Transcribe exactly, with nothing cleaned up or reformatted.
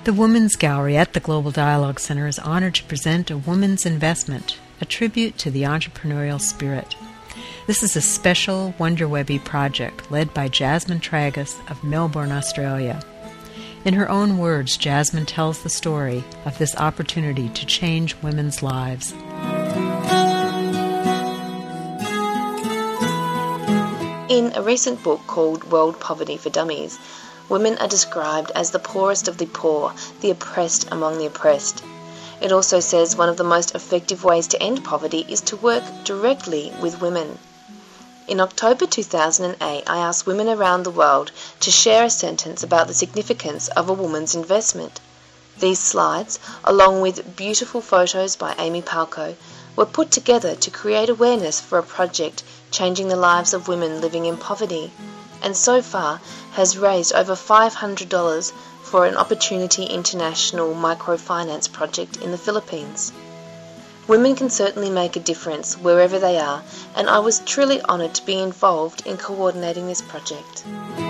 The Women's Gallery at the Global Dialogue Center is honored to present A Woman's Investment, a tribute to the entrepreneurial spirit. This is a special WonderWebby project led by Jasmine Tragus of Melbourne, Australia. In her own words, Jasmine tells the story of this opportunity to change women's lives. In a recent book called World Poverty for Dummies, women are described as the poorest of the poor, the oppressed among the oppressed. It also says one of the most effective ways to end poverty is to work directly with women. In October two thousand eight, I asked women around the world to share a sentence about the significance of a woman's investment. These slides, along with beautiful photos by Amy Palco, were put together to create awareness for a project changing the lives of women living in poverty, and so far has raised over five hundred dollars for an Opportunity International microfinance project in the Philippines. Women can certainly make a difference wherever they are, and I was truly honoured to be involved in coordinating this project.